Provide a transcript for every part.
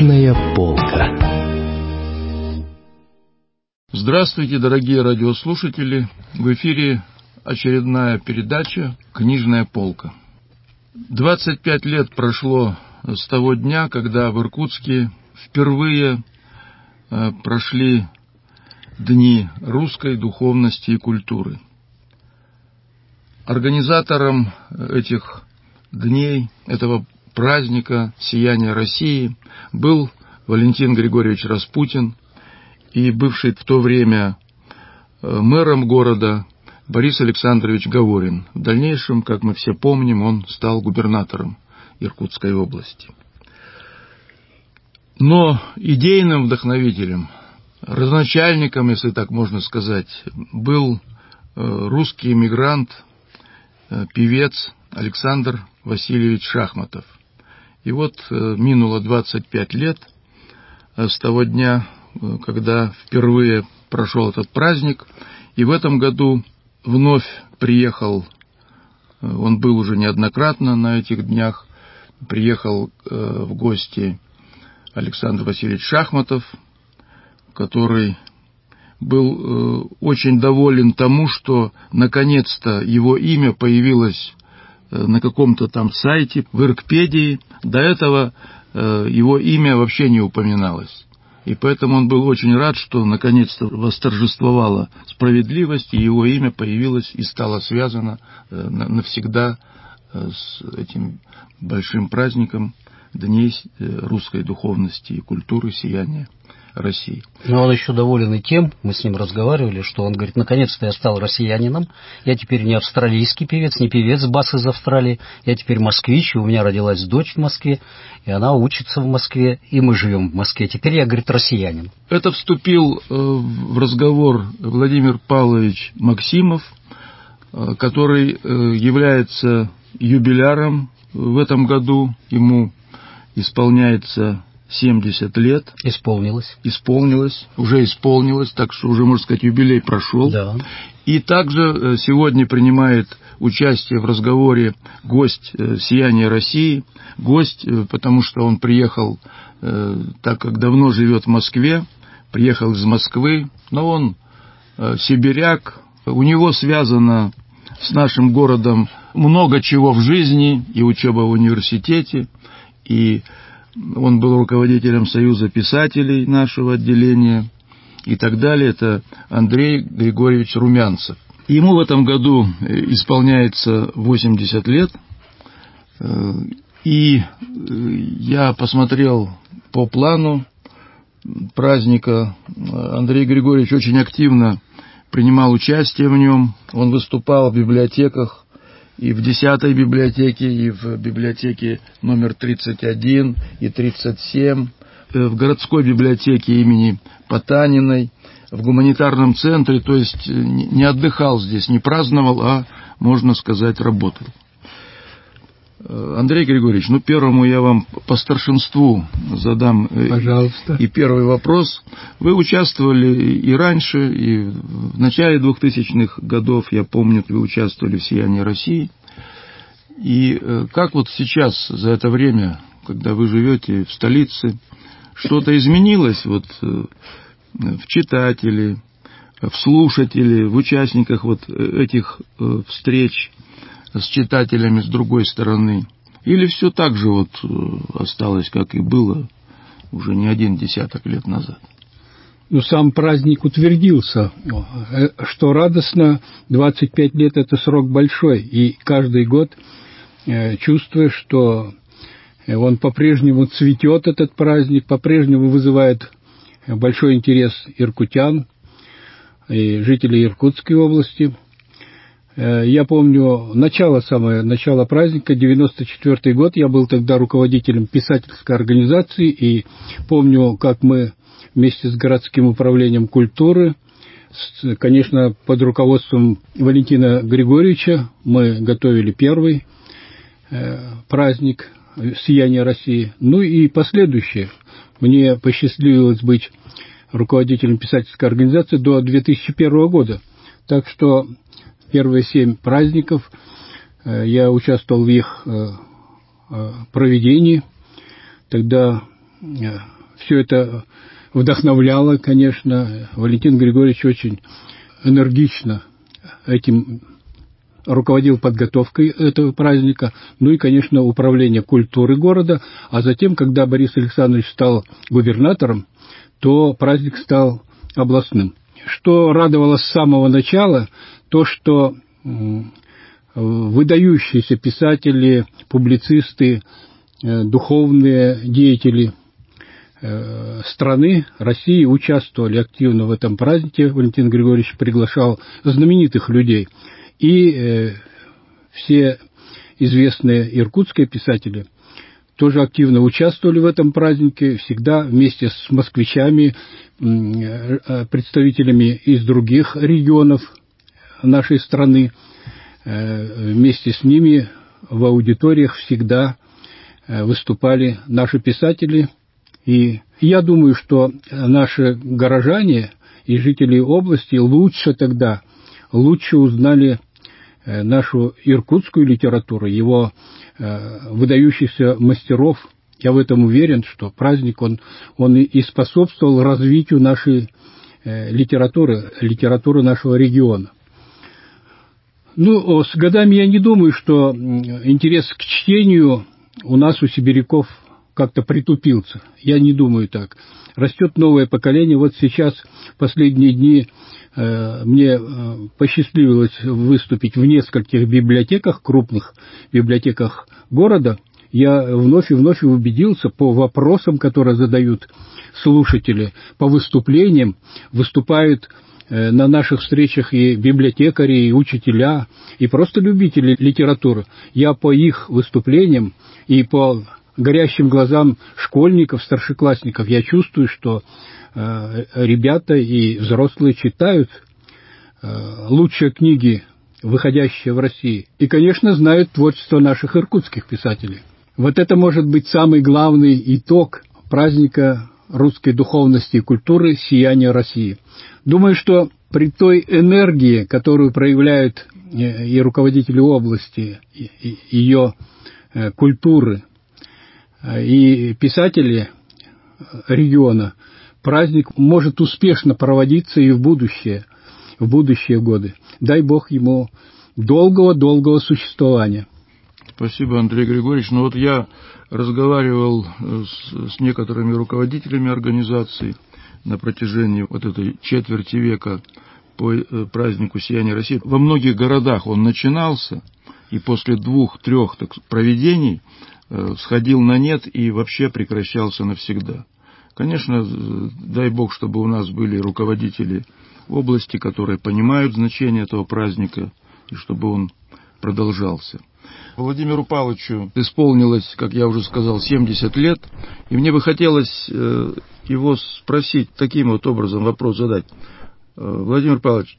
Книжная полка. Здравствуйте, дорогие радиослушатели! В эфире очередная передача «Книжная полка». 25 лет прошло с того дня, когда в Иркутске впервые прошли Дни русской духовности и культуры. Организатором этих дней, этого праздника «Сияние России» был Валентин Григорьевич Распутин и бывший в то время мэром города Борис Александрович Гаворин. В дальнейшем, как мы все помним, он стал губернатором Иркутской области. Но идейным вдохновителем, родоначальником, если так можно сказать, был русский эмигрант, певец Александр Васильевич Шахматов. И вот минуло 25 лет с того дня, когда впервые прошел этот праздник, и в этом году вновь приехал, он был уже неоднократно на этих днях, приехал в гости Александр Васильевич Шахматов, который был очень доволен тому, что наконец-то его имя появилось на каком-то там сайте, в Иркпедии. До этого его имя вообще не упоминалось. И поэтому он был очень рад, что наконец-то восторжествовала справедливость, и его имя появилось и стало связано навсегда с этим большим праздником Дней русской духовности и культуры «Сияния России». Но он еще доволен и тем, мы с ним разговаривали, что он говорит: наконец-то я стал россиянином, я теперь не австралийский певец, не певец бас из Австралии, я теперь москвич, и у меня родилась дочь в Москве, и она учится в Москве, и мы живем в Москве. Теперь я, говорит, россиянин. Это вступил в разговор Владимир Павлович Максимов, который является юбиляром в этом году, ему исполняется 70 лет. Исполнилось, так что уже, можно сказать, юбилей прошел. Да. И также сегодня принимает участие в разговоре гость «Сияния России». Гость, потому что он приехал, так как давно живет в Москве, приехал из Москвы, но он сибиряк, у него связано с нашим городом много чего в жизни, и учеба в университете, и он был руководителем Союза писателей нашего отделения и так далее. Это Андрей Григорьевич Румянцев. Ему в этом году исполняется 80 лет. И я посмотрел по плану праздника. Андрей Григорьевич очень активно принимал участие в нем. Он выступал в библиотеках, и в 10-й библиотеке, и в библиотеке номер 31 и 37, в городской библиотеке имени Потаниной, в гуманитарном центре, то есть не отдыхал здесь, не праздновал, а, можно сказать, работал. Андрей Григорьевич, первому я вам по старшинству задам. Пожалуйста. И первый вопрос. Вы участвовали и раньше, и в начале 2000-х годов, я помню, вы участвовали в «Сиянии России». И как вот сейчас, за это время, когда вы живете в столице, что-то изменилось вот в читателе, в слушателе, в участниках вот этих встреч с читателями с другой стороны? Или все так же вот осталось, как и было уже не один десяток лет назад? Сам праздник утвердился, что радостно. 25 лет – это срок большой, и каждый год чувствуешь, что он по-прежнему цветет, этот праздник, по-прежнему вызывает большой интерес иркутян и жителей Иркутской области. Я помню начало праздника, 94-й год, я был тогда руководителем писательской организации, и помню, как мы вместе с городским управлением культуры, конечно, под руководством Валентина Григорьевича, мы готовили первый праздник «Сияние России», и последующие. Мне посчастливилось быть руководителем писательской организации до 2001 года, так что первые 7 праздников я участвовал в их проведении. Тогда все это вдохновляло, конечно. Валентин Григорьевич очень энергично этим руководил подготовкой этого праздника, ну и, конечно, управление культуры города. А затем, когда Борис Александрович стал губернатором, то праздник стал областным. Что радовало с самого начала, то, что выдающиеся писатели, публицисты, духовные деятели страны, России участвовали активно в этом празднике. Валентин Григорьевич приглашал знаменитых людей. И все известные иркутские писатели тоже активно участвовали в этом празднике, всегда вместе с москвичами, представителями из других регионов нашей страны. Вместе с ними в аудиториях всегда выступали наши писатели. И я думаю, что наши горожане и жители области лучше узнали нашу иркутскую литературу, его выдающихся мастеров. Я в этом уверен, что праздник он и способствовал развитию нашей литературы нашего региона. Ну, с годами я не думаю, что интерес к чтению у нас, у сибиряков, как-то притупился. Я не думаю так. Растет новое поколение. Вот сейчас, в последние дни, мне посчастливилось выступить в нескольких библиотеках, крупных библиотеках города. Я вновь и вновь убедился по вопросам, которые задают слушатели, по выступлениям. Выступают на наших встречах и библиотекари, и учителя, и просто любители литературы. Я по их выступлениям и по горящим глазам школьников, старшеклассников, я чувствую, что ребята и взрослые читают лучшие книги, выходящие в России. И, конечно, знают творчество наших иркутских писателей. Вот это может быть самый главный итог праздника русской духовности и культуры «Сияние России». Думаю, что при той энергии, которую проявляют и руководители области, и ее культуры, и писатели региона, праздник может успешно проводиться и в будущие годы. Дай Бог ему долгого существования. Спасибо, Андрей Григорьевич. Ну вот я разговаривал с некоторыми руководителями организаций на протяжении вот этой четверти века по празднику «Сияние России». Во многих городах он начинался, и после 2-3 проведений сходил на нет и вообще прекращался навсегда. Конечно, дай Бог, чтобы у нас были руководители области, которые понимают значение этого праздника, и чтобы он продолжался. Владимиру Павловичу исполнилось, как я уже сказал, 70 лет, и мне бы хотелось его спросить, таким вот образом вопрос задать. Владимир Павлович,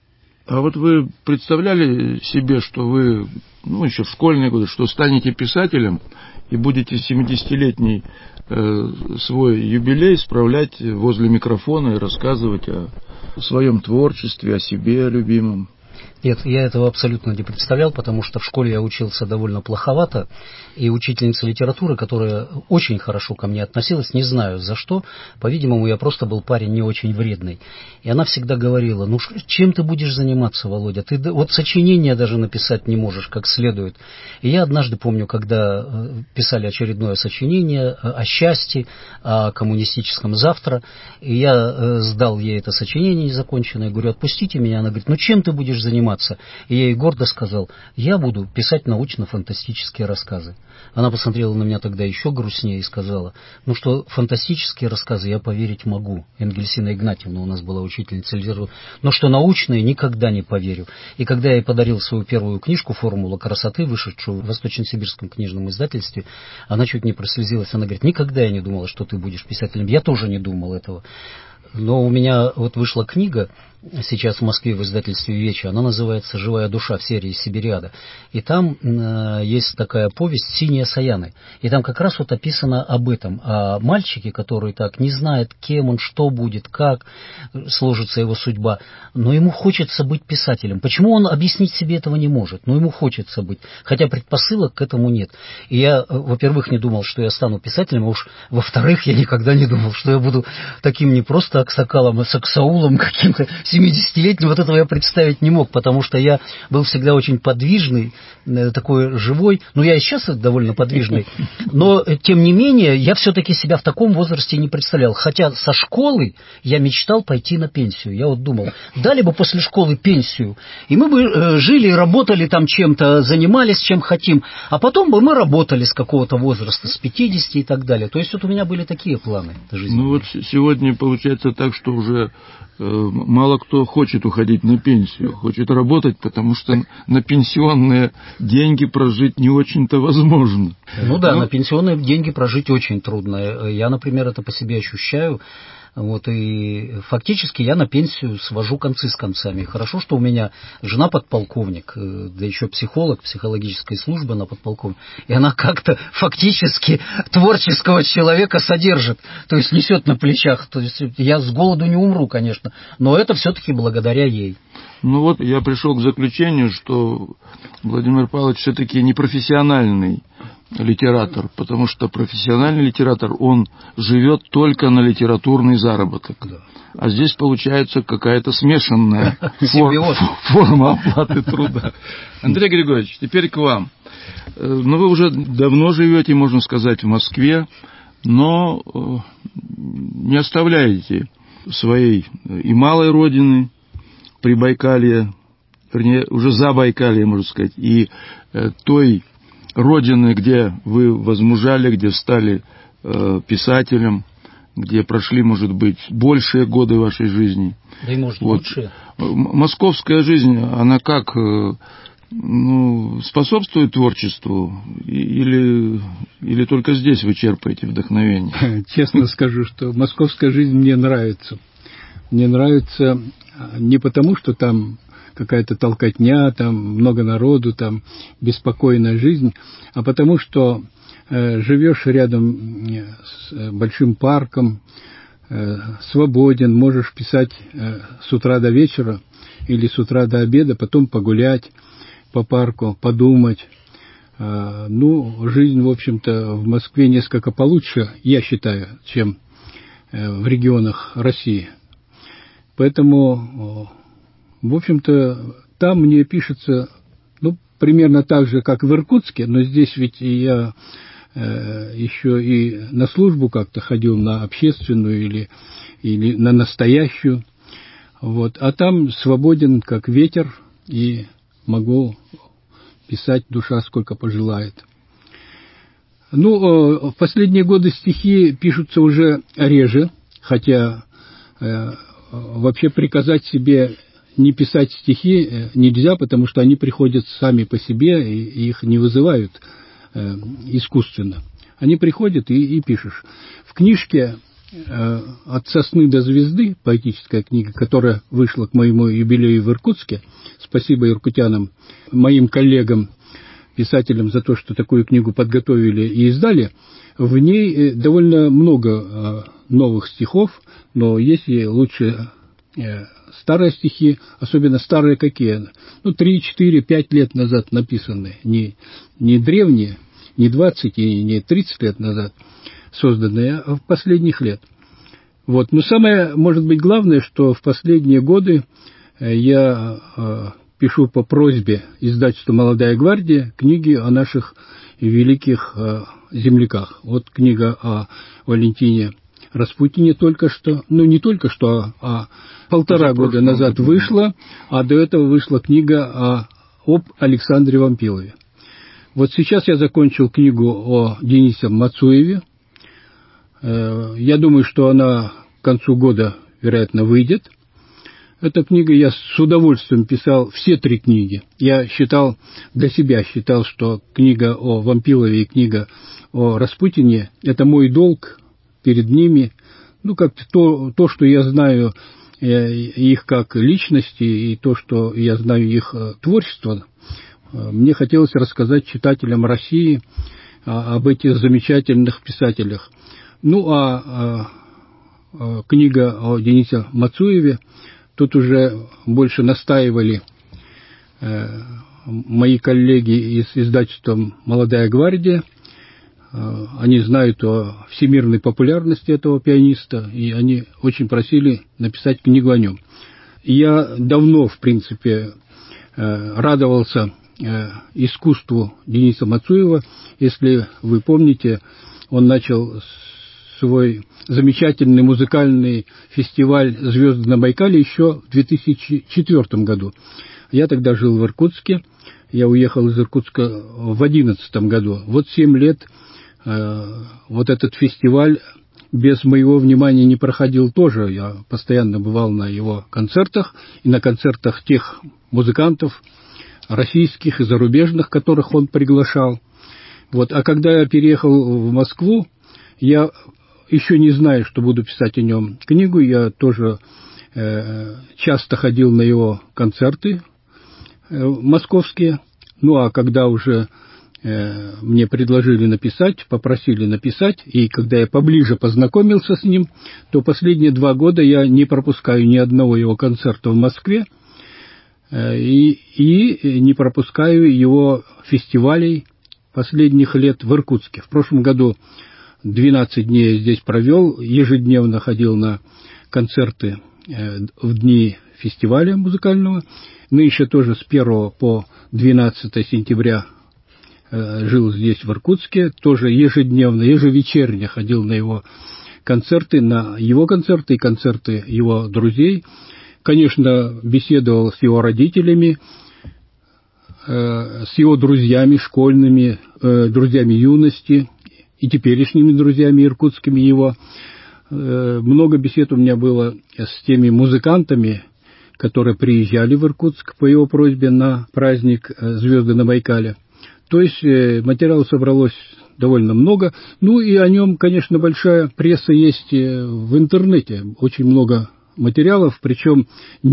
а вот вы представляли себе, что вы, еще в школьные годы, что станете писателем и будете 70-летний свой юбилей справлять возле микрофона и рассказывать о своем творчестве, о себе любимом? Нет, я этого абсолютно не представлял, потому что в школе я учился довольно плоховато, и учительница литературы, которая очень хорошо ко мне относилась, не знаю за что, по-видимому, я просто был парень не очень вредный. И она всегда говорила: чем ты будешь заниматься, Володя? Ты вот сочинение даже написать не можешь как следует. И я однажды помню, когда писали очередное сочинение о счастье, о коммунистическом завтра, и я сдал ей это сочинение незаконченное, говорю: отпустите меня. Она говорит: чем ты будешь заниматься? И я ей гордо сказал: я буду писать научно-фантастические рассказы. Она посмотрела на меня тогда еще грустнее и сказала: что фантастические рассказы я поверить могу. Энгельсина Игнатьевна у нас была учительница литературы. Но что научные никогда не поверю. И когда я ей подарил свою первую книжку «Формула красоты», вышедшую в Восточно-Сибирском книжном издательстве, она чуть не прослезилась. Она говорит: никогда я не думала, что ты будешь писателем. Я тоже не думал этого. Но у меня вот вышла книга сейчас в Москве в издательстве «Вечи». Она называется «Живая душа» в серии «Сибириада». И там есть такая повесть «Синяя Саяны». И там как раз вот описано об этом. О мальчике, который так не знает, кем он, что будет, как сложится его судьба. Но ему хочется быть писателем. Почему он объяснить себе этого не может? Но ему хочется быть. Хотя предпосылок к этому нет. И я, во-первых, не думал, что я стану писателем, а уж во-вторых, я никогда не думал, что я буду таким не просто аксакалом, а саксаулом каким-то 70-летним. Вот этого я представить не мог, потому что я был всегда очень подвижный, такой живой. Ну, я и сейчас довольно подвижный. Но, тем не менее, я все-таки себя в таком возрасте не представлял. Хотя со школы я мечтал пойти на пенсию. Я вот думал, дали бы после школы пенсию, и мы бы жили, работали там чем-то, занимались чем хотим, а потом бы мы работали с какого-то возраста, с 50 и так далее. То есть вот у меня были такие планы жизненные. Ну вот сегодня получается так, что уже мало кто хочет уходить на пенсию, хочет работать, потому что на пенсионные деньги прожить не очень-то возможно. Ну да, на пенсионные деньги прожить очень трудно. Я, например, это по себе ощущаю. Вот, и фактически я на пенсию свожу концы с концами. Хорошо, что у меня жена подполковник, да еще психолог, психологической службы на подполковник, и она как-то фактически творческого человека содержит, то есть несет на плечах. То есть я с голоду не умру, конечно, но это все-таки благодаря ей. Ну вот я пришел к заключению, что Владимир Павлович все-таки не профессиональный литератор, потому что профессиональный литератор, он живет только на литературный заработок. Да. А здесь получается какая-то смешанная форма оплаты труда. Андрей Григорьевич, теперь к вам. Ну, вы уже давно живете, можно сказать, в Москве, но не оставляете своей и малой родины, Прибайкалья, вернее, уже Забайкалье, можно сказать, и той родины, где вы возмужали, где стали писателем, где прошли, может быть, большие годы вашей жизни. Да и, может, вот. Лучшие. Московская жизнь, она как, способствует творчеству или только здесь вы черпаете вдохновение? Честно скажу, что московская жизнь мне нравится. Мне нравится не потому, что там какая-то толкотня, там много народу, там беспокойная жизнь, а потому что живешь рядом с большим парком, свободен, можешь писать с утра до вечера или с утра до обеда, потом погулять по парку, подумать. Жизнь, в общем-то, в Москве несколько получше, я считаю, чем в регионах России. Поэтому, в общем-то, там мне пишется, примерно так же, как в Иркутске, но здесь ведь я еще и на службу как-то ходил, на общественную или на настоящую. Вот. А там свободен, как ветер, и могу писать душа сколько пожелает. В последние годы стихи пишутся уже реже, хотя вообще приказать себе не писать стихи нельзя, потому что они приходят сами по себе, и их не вызывают искусственно. Они приходят, и пишешь. В книжке «От сосны до звезды», поэтическая книга, которая вышла к моему юбилею в Иркутске, спасибо иркутянам, моим коллегам, писателям за то, что такую книгу подготовили и издали, в ней довольно много новых стихов, но есть и лучшие старые стихи, особенно старые какие, 3, 4, 5 лет назад написанные, не древние, не 20 и не 30 лет назад созданные, а в последних лет. Вот. Но самое, может быть, главное, что в последние годы я пишу по просьбе издательства «Молодая гвардия» книги о наших великих земляках. Вот книга о Валентине Распутине только что, не только что, а 1,5 года назад вышла, а до этого вышла книга об Александре Вампилове. Вот сейчас я закончил книгу о Денисе Мацуеве. Я думаю, что она к концу года, вероятно, выйдет. Эта книга, я с удовольствием писал все 3 книги. Я для себя считал, что книга о Вампилове и книга о Распутине – это мой долг перед ними. Как-то то, что я знаю их как личности и то, что я знаю их творчество, мне хотелось рассказать читателям России об этих замечательных писателях. Ну, книга о Денисе Мацуеве, тут уже больше настаивали мои коллеги из издательства «Молодая гвардия». Они знают о всемирной популярности этого пианиста, и они очень просили написать книгу о нем. Я давно, в принципе, радовался искусству Дениса Мацуева. Если вы помните, он начал свой замечательный музыкальный фестиваль «Звезды на Байкале» еще в 2004 году. Я тогда жил в Иркутске, я уехал из Иркутска в 2011 году. Вот 7 лет вот этот фестиваль без моего внимания не проходил тоже. Я постоянно бывал на его концертах и на концертах тех музыкантов, российских и зарубежных, которых он приглашал. Вот. А когда я переехал в Москву, я еще не знаю, что буду писать о нем книгу, я тоже часто ходил на его концерты московские. Ну, а когда уже мне предложили написать, попросили написать, и когда я поближе познакомился с ним, то последние 2 года я не пропускаю ни одного его концерта в Москве, и не пропускаю его фестивалей последних лет в Иркутске. В прошлом году 12 дней я здесь провел, ежедневно ходил на концерты в дни фестиваля музыкального. Нынче тоже с 1 по 12 сентября жил здесь, в Иркутске, тоже ежедневно, ежевечерне ходил на его концерты и концерты его друзей. Конечно, беседовал с его родителями, с его друзьями школьными, друзьями юности и теперешними друзьями иркутскими его. Много бесед у меня было с теми музыкантами, которые приезжали в Иркутск по его просьбе на праздник «Звезды на Байкале». То есть материала собралось довольно много. Ну и о нем, конечно, большая пресса есть в интернете. Очень много материалов, причем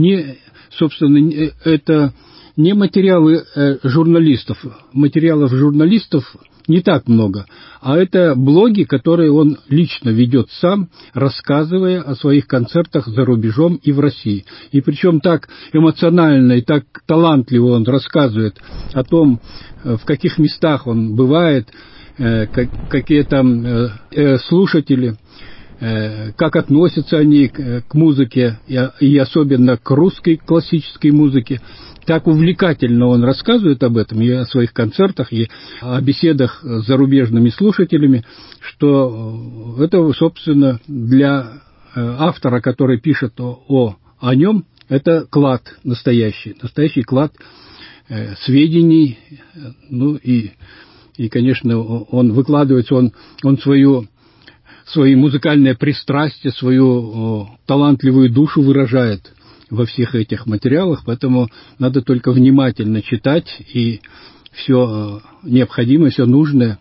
это не материалы журналистов. Материалов журналистов не так много, а это блоги, которые он лично ведет сам, рассказывая о своих концертах за рубежом и в России. И причем так эмоционально и так талантливо он рассказывает о том, в каких местах он бывает, какие там слушатели, как относятся они к музыке и особенно к русской классической музыке. Так увлекательно он рассказывает об этом и о своих концертах, и о беседах с зарубежными слушателями, что это, собственно, для автора, который пишет о нем, это клад настоящий клад сведений. Ну и конечно, он выкладывается, он свои музыкальные пристрастия, свою талантливую душу выражает во всех этих материалах, поэтому надо только внимательно читать, и все необходимое, все нужное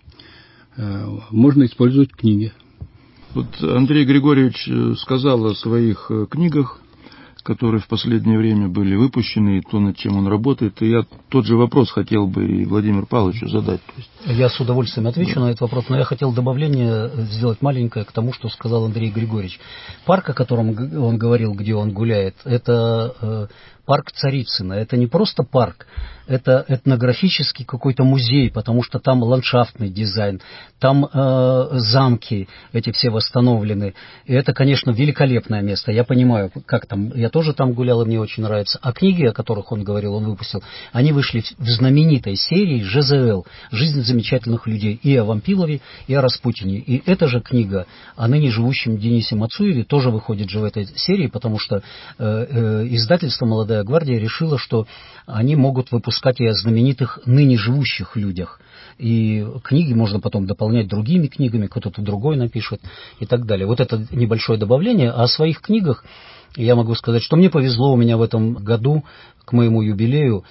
можно использовать в книге. Вот Андрей Григорьевич сказал о своих книгах, которые в последнее время были выпущены, и то, над чем он работает. И я тот же вопрос хотел бы и Владимиру Павловичу задать. Я с удовольствием отвечу на этот вопрос, но я хотел добавление сделать маленькое к тому, что сказал Андрей Григорьевич. Парк, о котором он говорил, где он гуляет, это парк Царицына. Это не просто парк, это этнографический какой-то музей, потому что там ландшафтный дизайн, там замки эти все восстановлены. И это, конечно, великолепное место. Я понимаю, как там, я тоже там гулял, и мне очень нравится. А книги, о которых он говорил, он выпустил, они вышли в знаменитой серии ЖЗЛ «Жизнь замечательных людей», и о Вампилове, и о Распутине. И эта же книга о ныне живущем Денисе Мацуеве тоже выходит же в этой серии, потому что издательство «Молодая гвардия» решило, что они могут выпускать и о знаменитых ныне живущих людях. И книги можно потом дополнять другими книгами, кто-то другой напишет и так далее. Вот это небольшое добавление. А о своих книгах я могу сказать, что мне повезло, у меня в этом году к моему юбилею,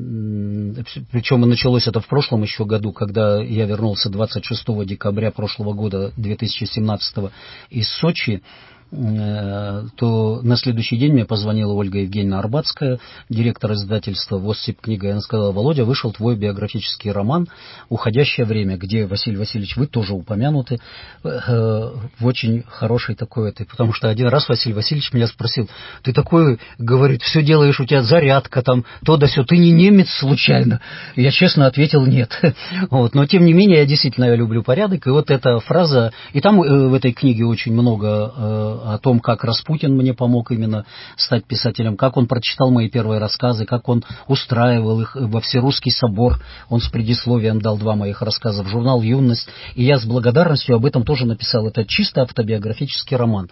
причем началось это в прошлом еще году, когда я вернулся 26 декабря прошлого года, 2017, из Сочи. то на следующий день мне позвонила Ольга Евгеньевна Арбатская, директор издательства «Воссип книга», и она сказала: Володя, вышел твой биографический роман «Уходящее время», где, Василий Васильевич, вы тоже упомянуты в очень хорошей такой этой, потому что один раз Василий Васильевич меня спросил: ты такой, говорит, все делаешь, у тебя зарядка там, то да сё, ты не немец случайно? Я честно ответил: нет. Вот. Но тем не менее, я действительно люблю порядок, и вот эта фраза, и там в этой книге очень много о том, как Распутин мне помог именно стать писателем, как он прочитал мои первые рассказы, как он устраивал их во Всерусский собор, он с предисловием дал 2 моих рассказа в журнал «Юность», и я с благодарностью об этом тоже написал. Это чисто автобиографический роман.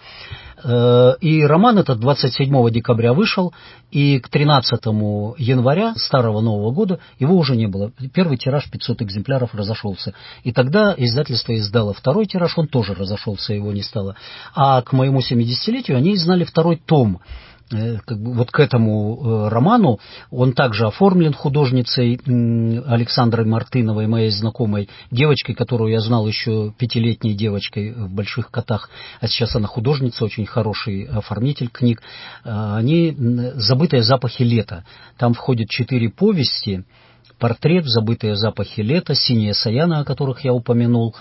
И роман этот 27 декабря вышел, и к 13 января старого Нового года его уже не было. Первый тираж 500 экземпляров разошелся. И тогда издательство издало 2-й тираж, он тоже разошелся, его не стало. А к моему 70-летию они издали 2-й том. Вот к этому роману, он также оформлен художницей Александрой Мартыновой, моей знакомой девочкой, которую я знал еще 5-летней девочкой в «Больших котах», а сейчас она художница, очень хороший оформитель книг. Они «Забытые запахи лета». Там входят 4 повести: «Портрет», «Забытые запахи лета», «Синяя Саяна», о которых я упомянул,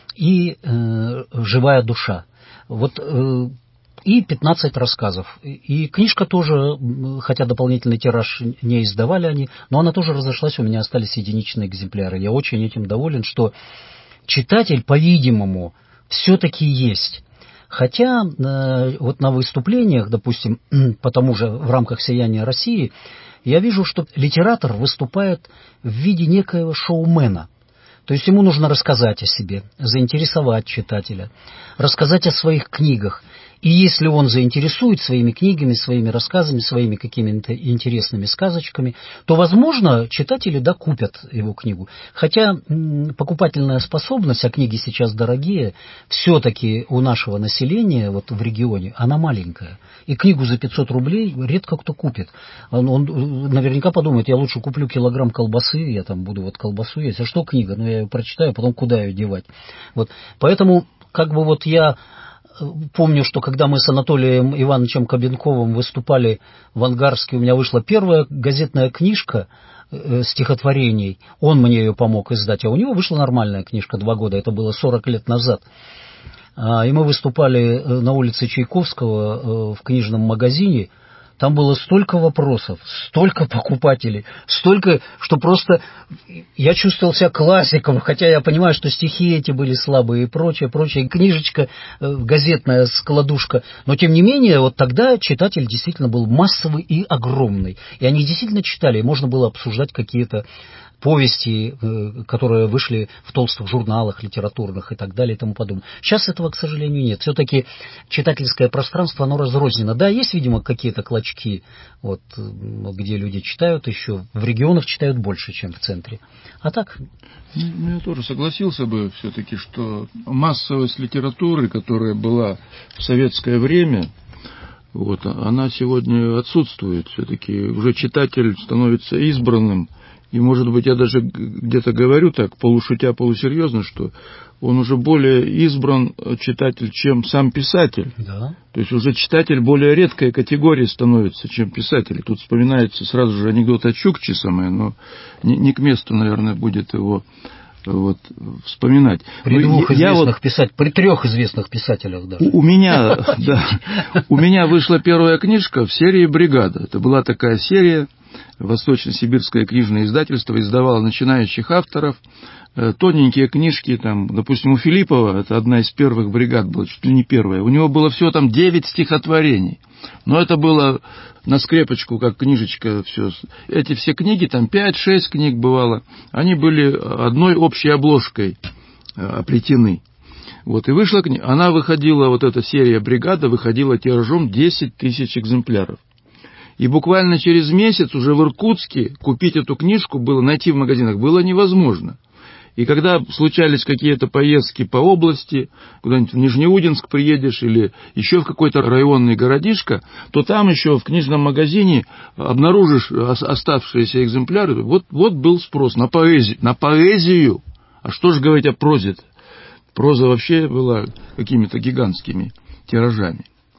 и «Живая душа». Вот и 15 рассказов. И книжка тоже, хотя дополнительный тираж не издавали они, но она тоже разошлась, у меня остались единичные экземпляры. Я очень этим доволен, что читатель, по-видимому, все-таки есть. Хотя вот на выступлениях, допустим, по тому же в рамках «Сияния России», я вижу, что литератор выступает в виде некоего шоумена. То есть ему нужно рассказать о себе, заинтересовать читателя, рассказать о своих книгах. И если он заинтересует своими книгами, своими рассказами, своими какими-то интересными сказочками, то, возможно, читатели докупят его книгу. Хотя покупательная способность, а книги сейчас дорогие, все-таки у нашего населения вот в регионе, она маленькая. И книгу за 500 рублей редко кто купит. Он наверняка подумает: я лучше куплю килограмм колбасы, я там буду вот колбасу есть. А что книга? Ну, я ее прочитаю, потом куда ее девать? Вот. Поэтому, как бы вот я помню, что когда мы с Анатолием Ивановичем Кабенковым выступали в Ангарске, у меня вышла первая газетная книжка стихотворений. Он мне ее помог издать, а у него вышла нормальная книжка 2 года, это было 40 лет назад. И мы выступали на улице Чайковского в книжном магазине. Там было столько вопросов, столько покупателей, столько, что просто я чувствовал себя классиком, хотя я понимаю, что стихи эти были слабые и прочее, прочее, и книжечка газетная, складушка. Но, тем не менее, вот тогда читатель действительно был массовый и огромный. И они действительно читали, и можно было обсуждать какие-то повести, которые вышли в толстых журналах литературных и так далее и тому подобное. Сейчас этого, к сожалению, нет. Все-таки читательское пространство, оно разрознено. Да, есть, видимо, какие-то клочки, вот, где люди читают еще, в регионах читают больше, чем в центре. А так... Я тоже согласился бы все-таки, что массовость литературы, которая была в советское время, вот, она сегодня отсутствует. Все-таки уже читатель становится избранным. И, может быть, я даже где-то говорю так, полушутя, полусерьезно, что он уже более избран читатель, чем сам писатель. Да. То есть уже читатель более редкой категории становится, чем писатель. Тут вспоминается сразу же анекдот о Чукче самое, но не к месту, наверное, будет его вот вспоминать. При 2 известных писателях, при 3 известных писателях даже. У меня вышла первая книжка в серии «Бригада». Это была такая серия. Восточно-сибирское книжное издательство издавало начинающих авторов, тоненькие книжки, там, допустим, у Филиппова, это одна из первых бригад была, чуть ли не первая, у него было всего там 9 стихотворений, но это было на скрепочку, как книжечка, все. Эти все книги, там 5-6 книг бывало, они были одной общей обложкой оплетены. Вот, и вышла книга, она выходила, вот эта серия «Бригада» выходила тиражом 10 тысяч экземпляров. И буквально через месяц уже в Иркутске купить эту книжку было, найти в магазинах было невозможно. И когда случались какие-то поездки по области, куда-нибудь в Нижнеудинск приедешь или еще в какой-то районный городишко, то там еще в книжном магазине обнаружишь оставшиеся экземпляры. Вот был спрос на поэзию. А что же говорить о прозе-то? Проза вообще была какими-то гигантскими тиражами.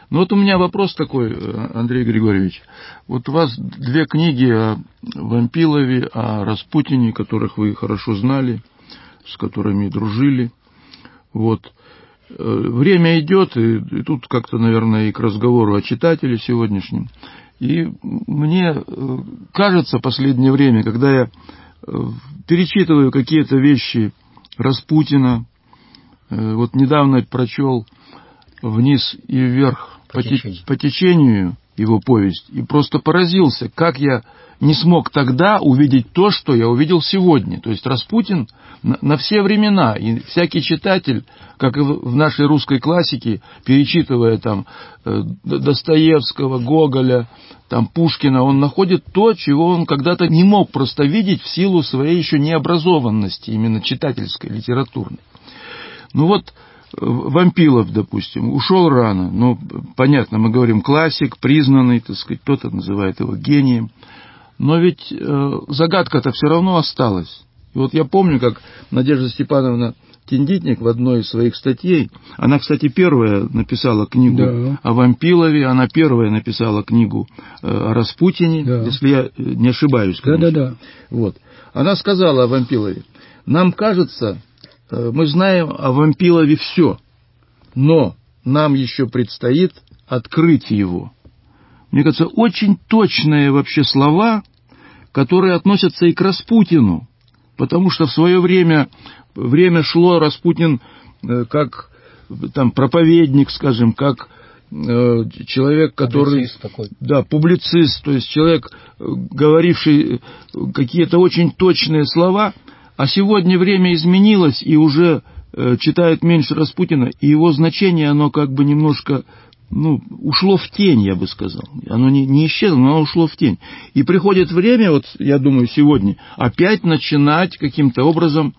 Ну вот у меня вопрос такой, Андрей Григорьевич. Вот у вас 2 книги о Вампилове, о Распутине, которых вы хорошо знали, с которыми дружили. Вот. Время идет, и тут как-то, наверное, и к разговору о читателе сегодняшнем. И мне кажется, в последнее время, когда я перечитываю какие-то вещи Распутина, вот недавно прочел «Вниз и вверх по течению» его повесть, и просто поразился, как я не смог тогда увидеть то, что я увидел сегодня. То есть Распутин на все времена, и всякий читатель, как и в нашей русской классике, перечитывая там Достоевского, Гоголя, там Пушкина, он находит то, чего он когда-то не мог просто видеть в силу своей еще необразованности, именно читательской, литературной. Ну вот, Вампилов, допустим, ушел рано. Ну, понятно, мы говорим классик, признанный, так сказать, кто-то называет его гением. Но ведь загадка-то все равно осталась. И вот я помню, как Надежда Степановна Тендитник в одной из своих статей, она, кстати, первая написала книгу о Вампилове, она первая написала книгу о Распутине, если я не ошибаюсь, конечно. Вот. Она сказала о Вампилове: нам кажется, мы знаем о Вампилове все, но нам еще предстоит открыть его. Мне кажется, очень точные вообще слова, которые относятся и к Распутину, потому что в свое время шло, Распутин как там проповедник, скажем, как человек, который... Публицист такой. Да, публицист, то есть человек, говоривший какие-то очень точные слова. А сегодня время изменилось, и уже читают меньше Распутина, и его значение, оно как бы немножко, ушло в тень, я бы сказал. Оно не исчезло, но оно ушло в тень. И приходит время, вот я думаю, сегодня, опять начинать каким-то образом,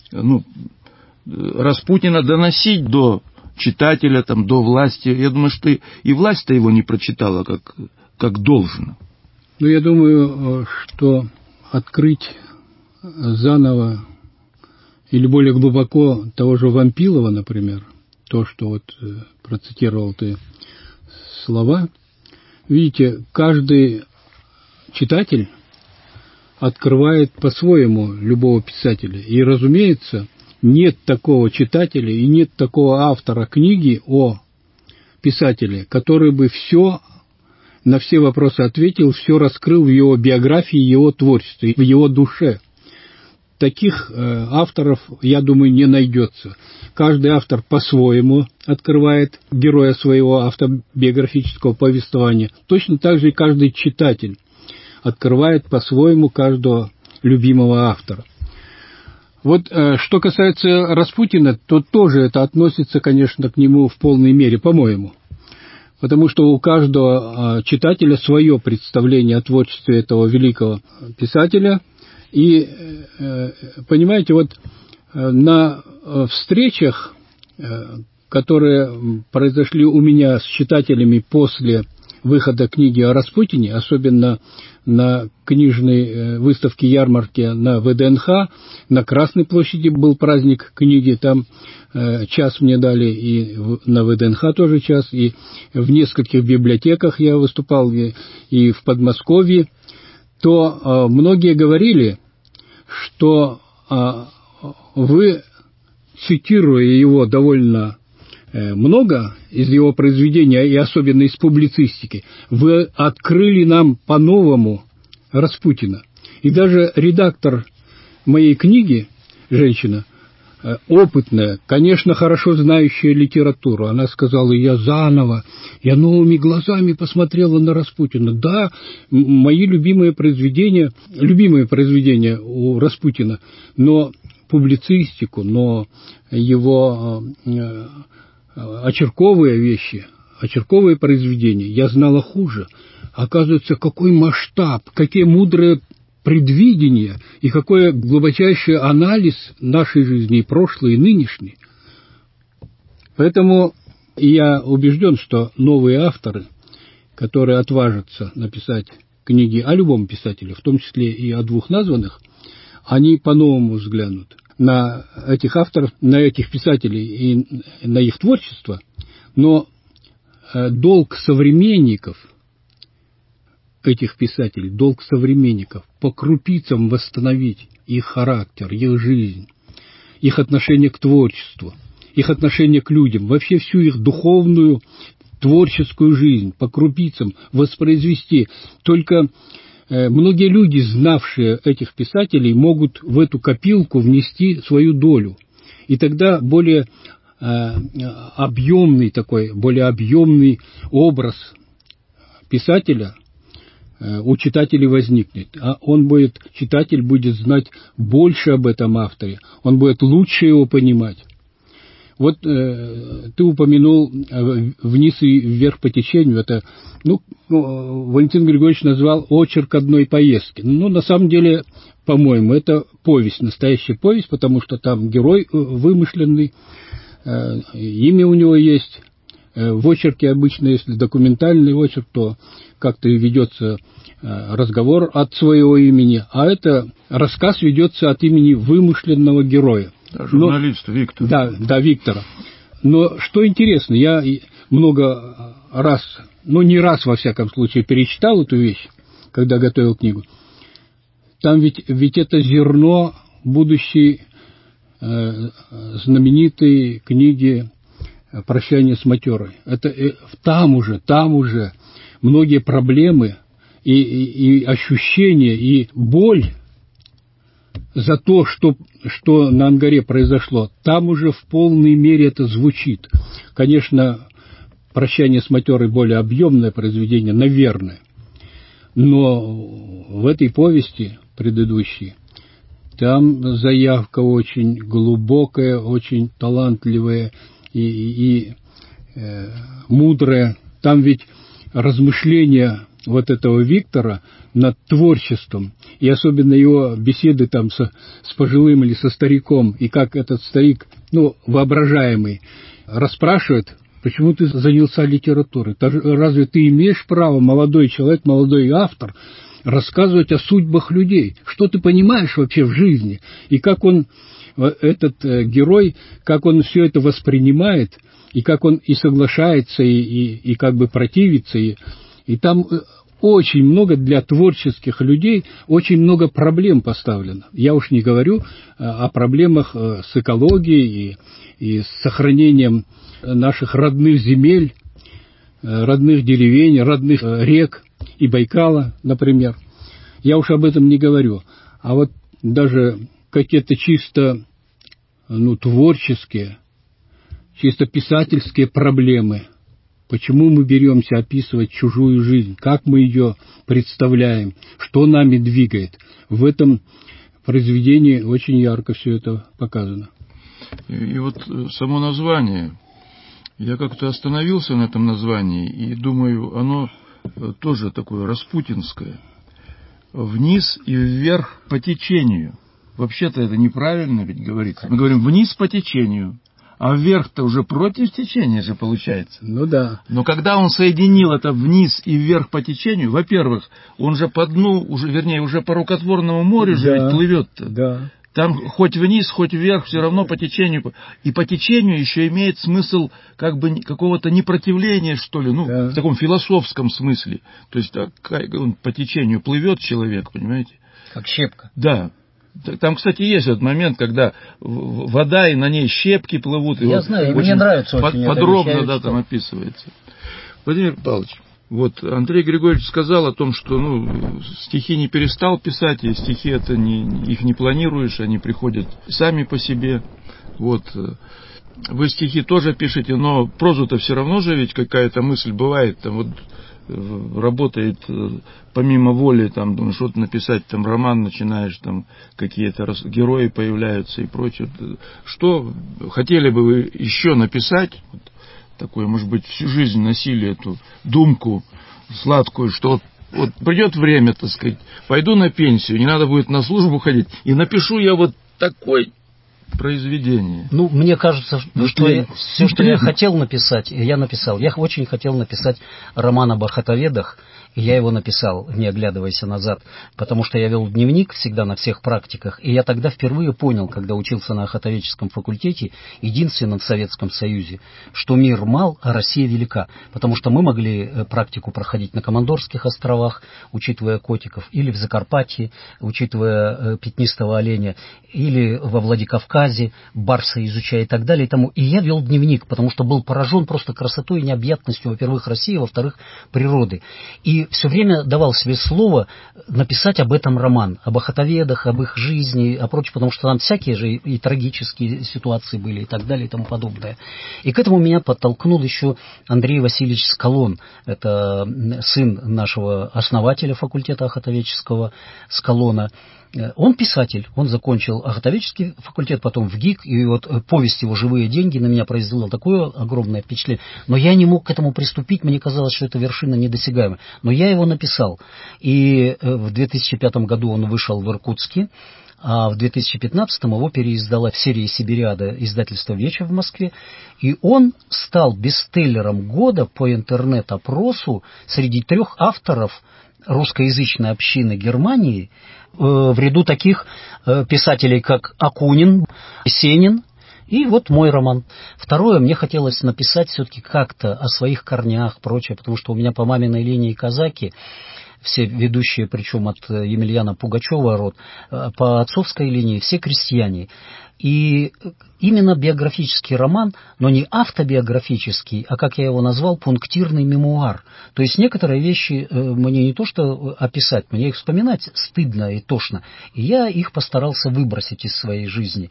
Распутина доносить до читателя, там, до власти. Я думаю, что и власть-то его не прочитала, как должно. Я думаю, что открыть заново или более глубоко того же Вампилова, например, то, что вот процитировал ты слова, видите, каждый читатель открывает по-своему любого писателя. И, разумеется, нет такого читателя и нет такого автора книги о писателе, который бы все на все вопросы ответил, все раскрыл в его биографии, его творчестве, в его душе. Таких авторов, я думаю, не найдется. Каждый автор по-своему открывает героя своего автобиографического повествования. Точно так же и каждый читатель открывает по-своему каждого любимого автора. Вот что касается Распутина, то тоже это относится, конечно, к нему в полной мере, по-моему. Потому что у каждого читателя свое представление о творчестве этого великого писателя. И, понимаете, вот на встречах, которые произошли у меня с читателями после выхода книги о Распутине, особенно на книжной выставке ярмарке на ВДНХ, на Красной площади был праздник книги, там час мне дали, и на ВДНХ тоже час, и в нескольких библиотеках я выступал, и в Подмосковье, то многие говорили, что вы, цитируя его довольно много из его произведения, и особенно из публицистики, вы открыли нам по-новому Распутина. И даже редактор моей книги, женщина, опытная, конечно, хорошо знающая литературу, она сказала: я новыми глазами посмотрела на Распутина. Да, мои любимые произведения у Распутина, но публицистику, но его очерковые вещи, очерковые произведения я знала хуже. Оказывается, какой масштаб, какие мудрые предвидения и какой глубочайший анализ нашей жизни, и прошлой, и нынешней. Поэтому я убежден, что новые авторы, которые отважатся написать книги о любом писателе, в том числе и о двух названных, они по-новому взглянут на этих авторов, на этих писателей и на их творчество, но долг современников, этих писателей, долг современников по крупицам восстановить их характер, их жизнь, их отношение к творчеству, их отношение к людям, вообще всю их духовную, творческую жизнь по крупицам воспроизвести. Только многие люди, знавшие этих писателей, могут в эту копилку внести свою долю. И тогда более объемный такой, более объемный образ писателя у читателей возникнет. А читатель будет знать больше об этом авторе, он будет лучше его понимать. Вот ты упомянул «Вниз и вверх по течению». Это, Валентин Григорьевич назвал очерк одной поездки. На самом деле, по-моему, это повесть, настоящая повесть, потому что там герой вымышленный, имя у него есть. В очерке обычно, если документальный очерк, то как-то ведется разговор от своего имени, а это рассказ ведется от имени вымышленного героя. Журналист Виктор. Да, Виктора. Но что интересно, я много раз, не раз во всяком случае, перечитал эту вещь, когда готовил книгу. Там ведь это зерно будущей знаменитой книги «Прощание с матерой». Это там уже многие проблемы и ощущения, и боль за то, что на Ангаре произошло, там уже в полной мере это звучит. Конечно, «Прощание с матерой» более объемное произведение, наверное, но в этой повести предыдущей там заявка очень глубокая, очень талантливая и мудрая. Там ведь размышления вот этого Виктора над творчеством, и особенно его беседы там с пожилым или со стариком, и как этот старик, воображаемый, расспрашивает: почему ты занялся литературой? Разве ты имеешь право, молодой человек, молодой автор, рассказывать о судьбах людей? Что ты понимаешь вообще в жизни? И как он, этот герой, как он все это воспринимает, и как он и соглашается, и как бы противится, и там очень много для творческих людей, очень много проблем поставлено. Я уж не говорю о проблемах с экологией и с сохранением наших родных земель, родных деревень, родных рек и Байкала, например. Я уж об этом не говорю. А вот даже какие-то чисто творческие, чисто писательские проблемы. Почему мы беремся описывать чужую жизнь, как мы ее представляем, что нами двигает. В этом произведении очень ярко все это показано. И вот само название, я как-то остановился на этом названии и думаю, оно тоже такое распутинское. Вниз и вверх по течению. Вообще-то это неправильно ведь говорится. Мы говорим вниз по течению. А вверх-то уже против течения же получается. Да. Но когда он соединил это вниз и вверх по течению, во-первых, он же по дну, уже по рукотворному морю же ведь плывет-то. Да. Там хоть вниз, хоть вверх, все равно по течению. И по течению еще имеет смысл как бы какого-то непротивления, что ли, в таком философском смысле. То есть он по течению плывет человек, понимаете? Как щепка. Да. Там, кстати, есть этот момент, когда вода, и на ней щепки плывут. Я знаю, и мне нравится очень подробно, там описывается. Владимир Павлович, вот Андрей Григорьевич сказал о том, что стихи не перестал писать, и стихи это их не планируешь, они приходят сами по себе. Вот. Вы стихи тоже пишете, но прозу-то все равно же ведь какая-то мысль бывает, там вот работает помимо воли, там, думаешь, что-то написать, там, роман начинаешь, там, какие-то герои появляются и прочее. Что хотели бы вы еще написать, вот, такое, может быть, всю жизнь носили эту думку сладкую, что вот придет время, так сказать, пойду на пенсию, не надо будет на службу ходить, и напишу я вот такой произведение. Мне кажется, что все, что я хотел написать, я написал. Я очень хотел написать роман о бархатоведах И я его написал, не оглядываясь назад, потому что я вел дневник всегда на всех практиках, и я тогда впервые понял, когда учился на Охотоведческом факультете, единственном в Советском Союзе, что мир мал, а Россия велика, потому что мы могли практику проходить на Командорских островах, учитывая котиков, или в Закарпатье, учитывая пятнистого оленя, или во Владикавказе, барса изучая и так далее. И я вел дневник, потому что был поражен просто красотой и необъятностью, во-первых, России, во-вторых, природы. И все время давал себе слово написать об этом роман, об охотоведах, об их жизни, о прочем, потому что там всякие же и трагические ситуации были и так далее и тому подобное. И к этому меня подтолкнул еще Андрей Васильевич Скалон. Это сын нашего основателя факультета охотоведческого Скалона. Он писатель, он закончил Охотоведческий факультет, потом в ГИК, и вот повесть его «Живые деньги» на меня произвела такое огромное впечатление. Но я не мог к этому приступить, мне казалось, что это вершина недосягаемая. Но я его написал, и в 2005 году он вышел в Иркутске, а в 2015 его переиздала в серии «Сибириада» издательство «Вечер» в Москве, и он стал бестселлером года по интернет-опросу среди 3 авторов русскоязычной общины Германии, в ряду таких писателей, как Акунин, Есенин, и вот мой роман. Второе, мне хотелось написать все-таки как-то о своих корнях, прочее, потому что у меня по маминой линии казаки, все ведущие, причем от Емельяна Пугачева род, по отцовской линии все крестьяне. И именно биографический роман, но не автобиографический, а, как я его назвал, пунктирный мемуар. То есть некоторые вещи мне не то что описать, мне их вспоминать стыдно и тошно. И я их постарался выбросить из своей жизни.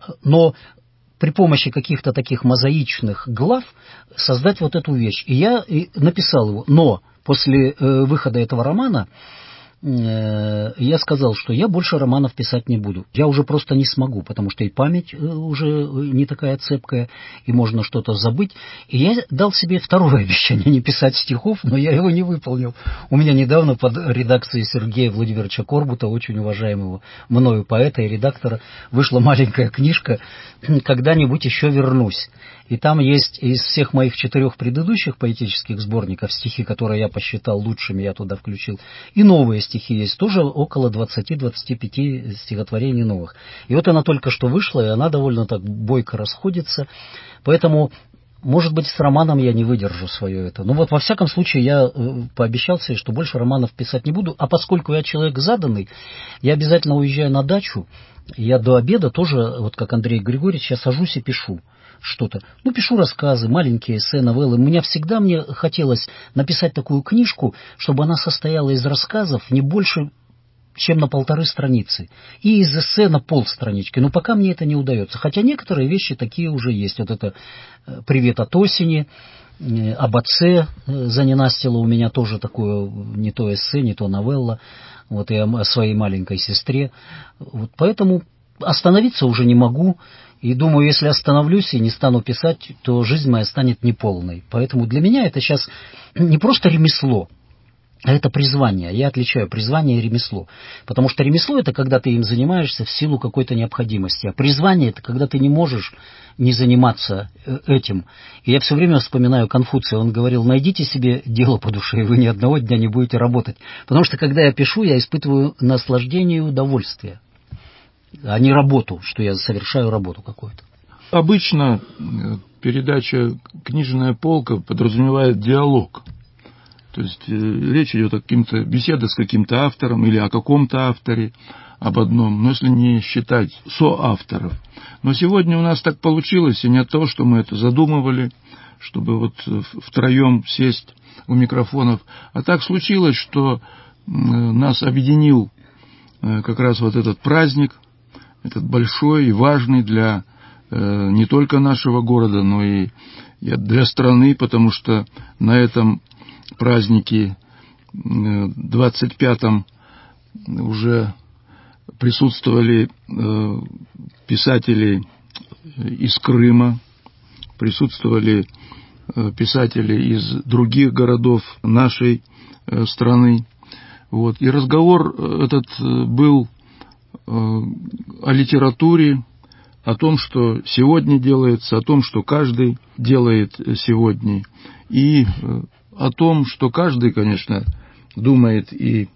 Но при помощи каких-то таких мозаичных глав создать вот эту вещь. И я написал его. Но после выхода этого романа я сказал, что я больше романов писать не буду. Я уже просто не смогу, потому что и память уже не такая цепкая, и можно что-то забыть. И я дал себе второе обещание не писать стихов, но я его не выполнил. У меня недавно под редакцией Сергея Владимировича Корбута, очень уважаемого мною поэта и редактора, вышла маленькая книжка «Когда-нибудь еще вернусь». И там есть из всех моих 4 предыдущих поэтических сборников стихи, которые я посчитал лучшими, я туда включил, и новые стихи есть, тоже около 20-25 стихотворений новых. И вот она только что вышла, и она довольно так бойко расходится, поэтому, может быть, с романом я не выдержу свое это. Но вот во всяком случае я пообещал себе, что больше романов писать не буду, а поскольку я человек заданный, я обязательно уезжаю на дачу, я до обеда тоже, вот как Андрей Григорьевич, я сажусь и пишу что-то. Ну, пишу рассказы, маленькие эссе, новеллы. Мне хотелось написать такую книжку, чтобы она состояла из рассказов не больше, чем на 1,5 страницы. И из эссе на полстранички. Но пока мне это не удается. Хотя некоторые вещи такие уже есть. Вот это «Привет от осени», об отце заненастило у меня тоже такое не то эссе, не то новелла. Вот и о своей маленькой сестре. Вот поэтому остановиться уже не могу. И думаю, если остановлюсь и не стану писать, то жизнь моя станет неполной. Поэтому для меня это сейчас не просто ремесло, а это призвание. Я отличаю призвание и ремесло. Потому что ремесло — это когда ты им занимаешься в силу какой-то необходимости. А призвание — это когда ты не можешь не заниматься этим. И я все время вспоминаю Конфуция. Он говорил: найдите себе дело по душе, и вы ни одного дня не будете работать. Потому что когда я пишу, я испытываю наслаждение и удовольствие, а не работу, что я совершаю работу какую-то. Обычно передача «Книжная полка» подразумевает диалог. То есть речь идет о каким-то беседах с каким-то автором или о каком-то авторе, об одном, но если не считать соавторов. Но сегодня у нас так получилось, и не от того, что мы это задумывали, чтобы вот втроем сесть у микрофонов, а так случилось, что нас объединил как раз вот этот праздник, этот большой и важный для не только нашего города, но и для страны, потому что на этом празднике 25-м уже присутствовали писатели из Крыма, присутствовали писатели из других городов нашей страны. Вот. И разговор этот был о литературе, о том, что сегодня делается, о том, что каждый делает сегодня, и о том, что каждый, конечно, думает и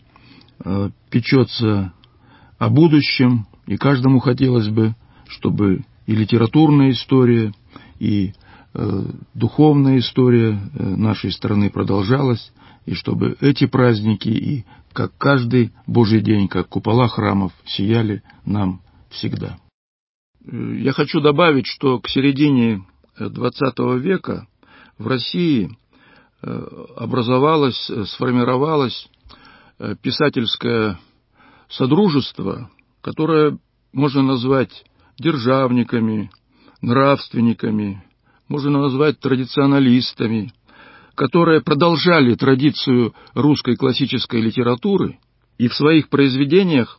печется о будущем, и каждому хотелось бы, чтобы и литературная история, и духовная история нашей страны продолжалась, и чтобы эти праздники, и как каждый Божий день, как купола храмов, сияли нам всегда. Я хочу добавить, что к середине XX века в России образовалось, сформировалось писательское содружество, которое можно назвать державниками, нравственниками, можно назвать традиционалистами, которые продолжали традицию русской классической литературы и в своих произведениях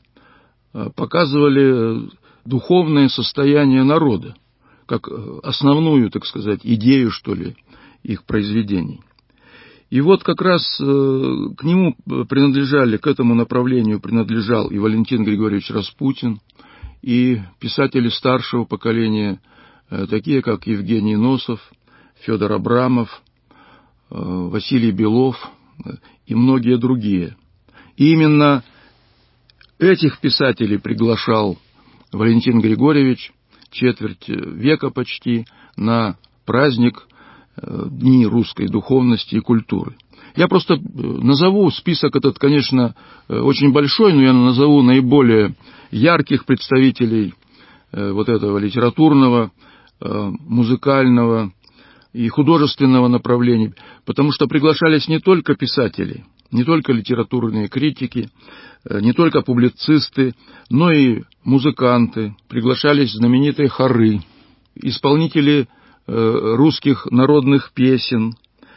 показывали духовное состояние народа, как основную, так сказать, идею, что ли, их произведений. И вот как раз к нему принадлежали, к этому направлению принадлежал и Валентин Григорьевич Распутин, и писатели старшего поколения, такие как Евгений Носов, Федор Абрамов, Василий Белов и многие другие. И именно этих писателей приглашал Валентин Григорьевич четверть века почти на праздник Дни русской духовности и культуры. Я просто назову список этот, конечно, очень большой, но я назову наиболее ярких представителей вот этого литературного, музыкального и художественного направлений, потому что приглашались не только писатели, не только литературные критики, не только публицисты, но и музыканты, приглашались знаменитые хоры, исполнители русских народных песен,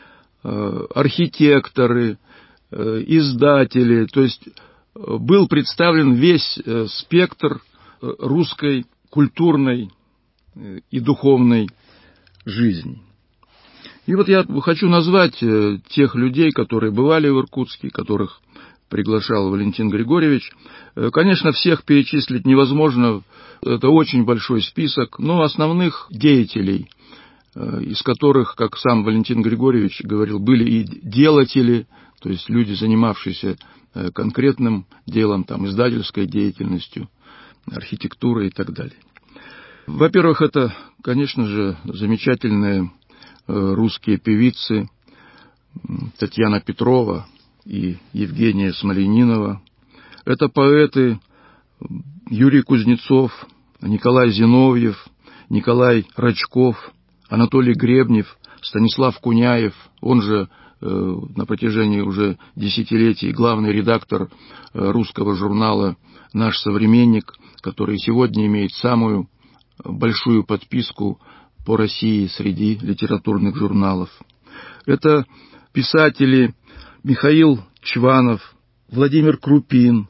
архитекторы, издатели, то есть был представлен весь спектр русской культурной и духовной жизни. И вот я хочу назвать тех людей, которые бывали в Иркутске, которых приглашал Валентин Григорьевич. Конечно, всех перечислить невозможно, это очень большой список, но основных деятелей, из которых, как сам Валентин Григорьевич говорил, были и делатели, то есть люди, занимавшиеся конкретным делом, там, издательской деятельностью, архитектурой и так далее. Во-первых, это, конечно же, замечательные русские певицы Татьяна Петрова и Евгения Смоленинова. Это поэты Юрий Кузнецов, Николай Зиновьев, Николай Рачков, Анатолий Гребнев, Станислав Куняев, он же на протяжении уже десятилетий главный редактор русского журнала «Наш современник», который сегодня имеет самую большую подписку по России среди литературных журналов. Это писатели Михаил Чванов, Владимир Крупин,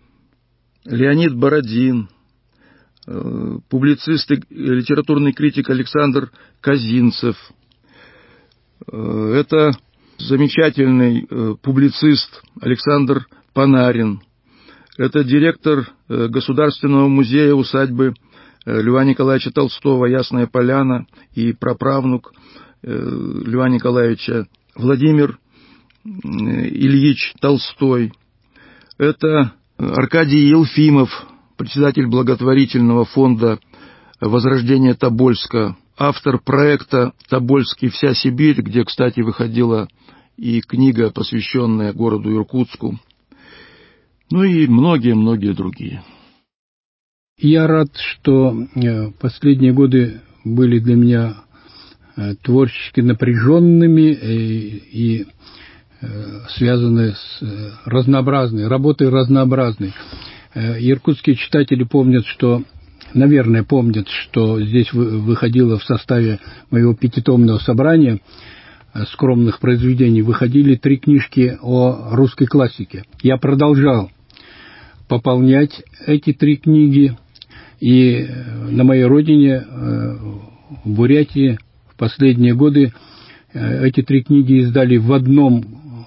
Леонид Бородин, публицист и литературный критик Александр Казинцев. Это замечательный публицист Александр Панарин. Это директор Государственного музея усадьбы Льва Николаевича Толстого «Ясная Поляна» и праправнук Льва Николаевича Владимир Ильич Толстой. Это Аркадий Елфимов, председатель благотворительного фонда «Возрождение Тобольска», автор проекта «Тобольск и вся Сибирь», где, кстати, выходила и книга, посвященная городу Иркутску, ну и многие-многие другие. Я рад, что последние годы были для меня творчески напряженными и связаны с работой разнообразной. Иркутские читатели помнят, наверное, помнят, что здесь выходило в составе моего пятитомного собрания скромных произведений, выходили 3 книжки о русской классике. Я продолжал пополнять эти 3 книги, и на моей родине, в Бурятии, в последние годы эти 3 книги издали в одном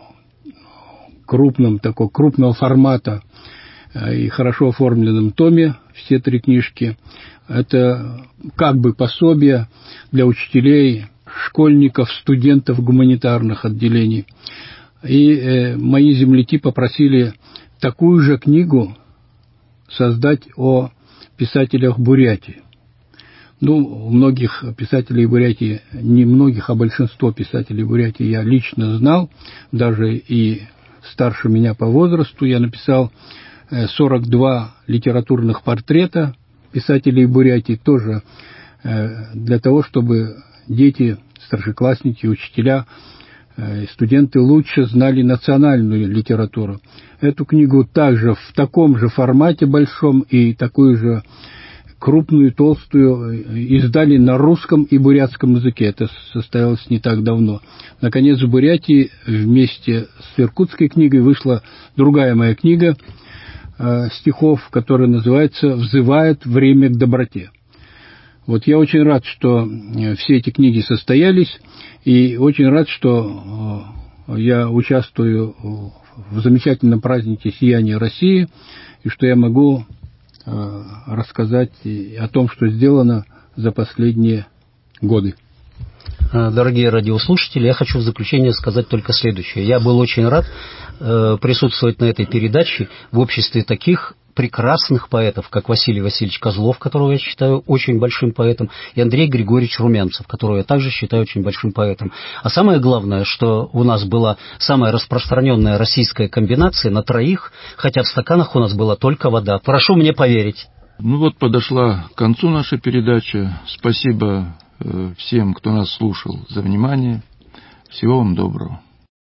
крупного формата и хорошо оформленном томе, все 3 книжки. Это как бы пособие для учителей, школьников, студентов гуманитарных отделений. И мои земляки попросили такую же книгу создать о писателях Бурятии. Ну, многих писателей Бурятии, не многих, а большинство писателей Бурятии я лично знал, даже и старше меня по возрасту. Я написал 42 литературных портрета писателей Бурятии, тоже для того, чтобы дети, старшеклассники, учителя, студенты лучше знали национальную литературу. Эту книгу также в таком же формате большом и такую же крупную, толстую издали на русском и бурятском языке. Это состоялось не так давно. Наконец, в Бурятии вместе с иркутской книгой вышла другая моя книга стихов, которая называется «Взывает время к доброте». Вот я очень рад, что все эти книги состоялись, и очень рад, что я участвую в замечательном празднике «Сияние России», и что я могу рассказать о том, что сделано за последние годы. Дорогие радиослушатели, я хочу в заключение сказать только следующее. Я был очень рад присутствовать на этой передаче в обществе таких прекрасных поэтов, как Василий Васильевич Козлов, которого я считаю очень большим поэтом, и Андрей Григорьевич Румянцев, которого я также считаю очень большим поэтом. А самое главное, что у нас была самая распространенная российская комбинация на троих, хотя в стаканах у нас была только вода. Прошу мне поверить. Ну вот подошла к концу наша передача. Спасибо всем, кто нас слушал, за внимание. Всего вам доброго.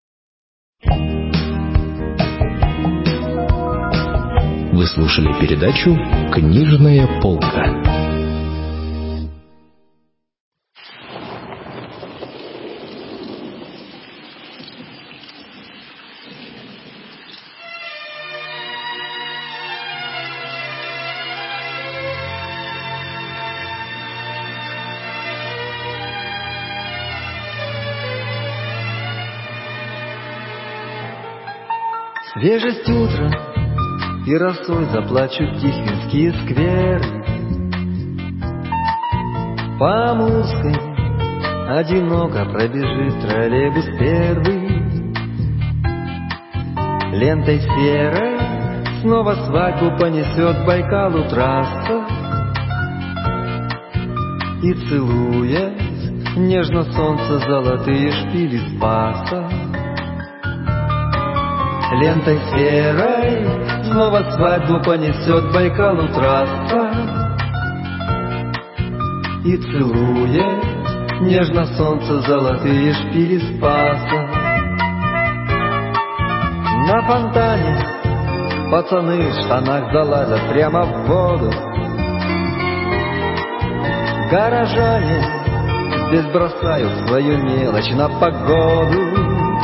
Вы слушали передачу «Книжная полка». Свежесть утра и росой заплачут тихвинские скверы. По Амурской одиноко пробежит троллейбус первый. Лентой серой снова свадьбу понесет Байкалу трасса. И целует нежно солнце золотые шпили Спаса. Лентой серой снова свадьбу понесет Байкалу трасса. И целует нежно солнце золотые шпили Спаса. На фонтане пацаны в штанах залазят прямо в воду. Горожане здесь бросают свою мелочь на погоду.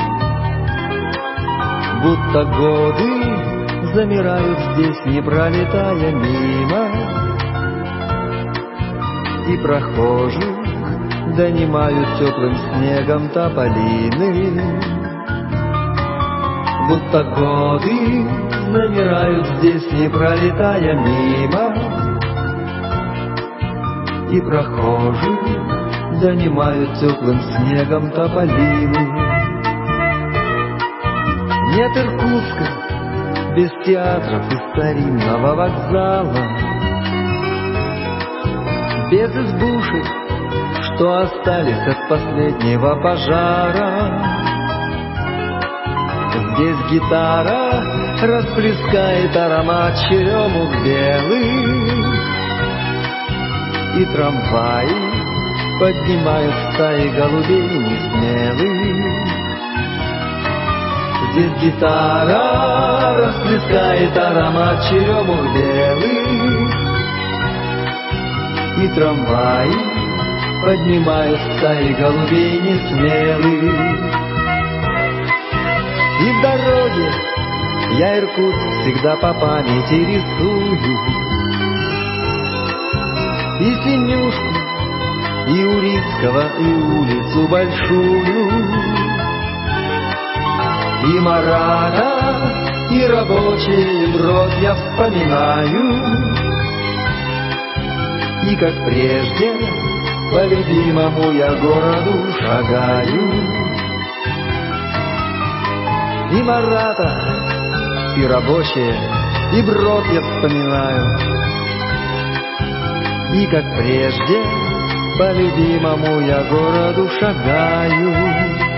Будто годы замирают здесь, не пролетая мимо. И прохожих донимают теплым снегом тополины. Будто годы замирают здесь, не пролетая мимо. И прохожих донимают теплым снегом тополины. Нет Иркутска без театров и старинного вокзала, без избушек, что остались от последнего пожара. Здесь гитара расплескает аромат черемух белых, и трамваи поднимают стаи голубей несмелых. Здесь гитара расплескает аромат черемух белых, и трамваи поднимают стаи голубей несмелых. И в дороге я Иркутск всегда по памяти рисую, и Синюшку, и Урицкого, и улицу Большую. И Марата, и рабочий брод я вспоминаю, и как прежде по любимому я городу шагаю. и Марата, и рабочие, и брод я вспоминаю. И как прежде по любимому я городу шагаю.